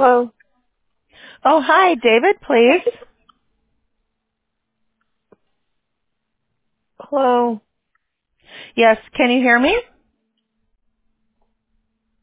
Hello? Oh, hi, David, please. Hello? Yes, can you hear me?